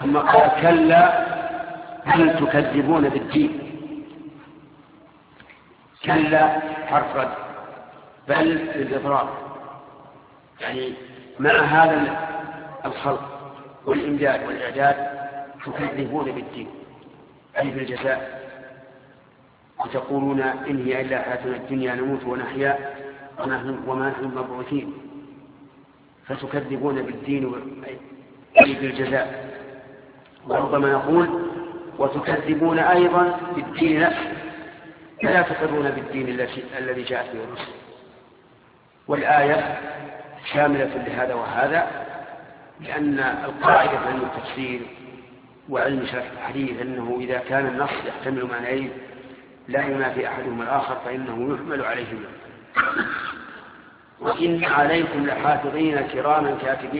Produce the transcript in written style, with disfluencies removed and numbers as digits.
ثم قال كلا بل تكذبون بالدين. كلا حرف رد، بل للإضرار، يعني مع هذا الخلق والإمداد والإعداد تكذبون بالدين أي بالجزاء، وتقولون إن هي إلا حياتنا الدنيا نموت ونحيا وما نحن مبعوثين، فتكذبون بالدين أي بالجزاء. وربما نقول وتكذبون أيضا بالدين نفسه، فلا تقرون بالدين الذي جاءت به الرسل. والآية شاملة لهذا وهذا، لأن القاعدة في علم التفسير وعلم شرح الحديث أنه إذا كان النص يحتمل معنيين لا ينافي أحدهما الآخر فإنه يحمل عليهما. وإن عليكم لحافظين كراما كاتبين